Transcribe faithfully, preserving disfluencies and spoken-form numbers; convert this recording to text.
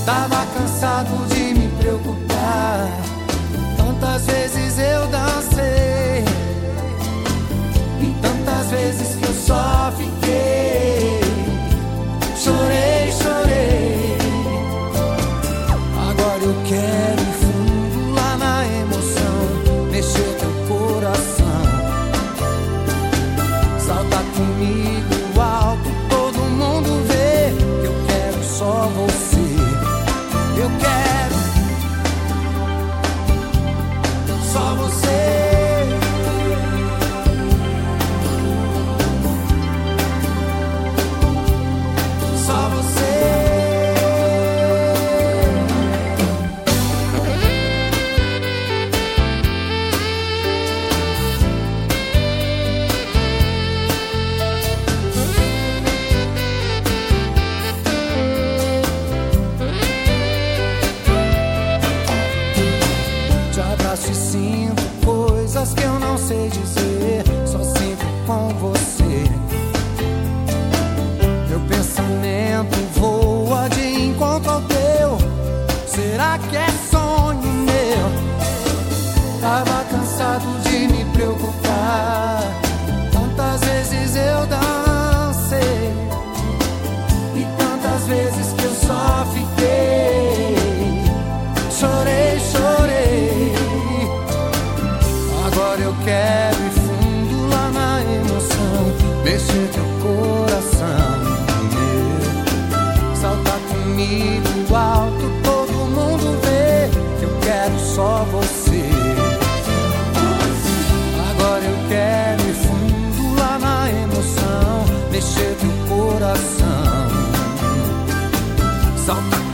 Tava cansado de me preocupar. Tantas vezes eu dancei e tantas vezes que eu só fiquei. Chorei, chorei. Agora eu quero ir fundo lá na emoção, mexer teu coração. Salta comigo alto, todo mundo vê que eu quero só você. Eu quero só você. Só você. Te abraço e sinto coisas que eu não sei dizer, só sinto com você. Meu pensamento voa de encontro ao teu. Será que é sonho meu? Tava cansado de me preocupar. Tantas vezes eu dancei e tantas vezes que eu só fiquei. Chorei, chorei. Agora eu quero ir fundo lá na emoção, mexer teu coração. Salta comigo alto, todo mundo vê que eu quero só você. Agora eu quero ir fundo lá na emoção, mexer teu coração. Salta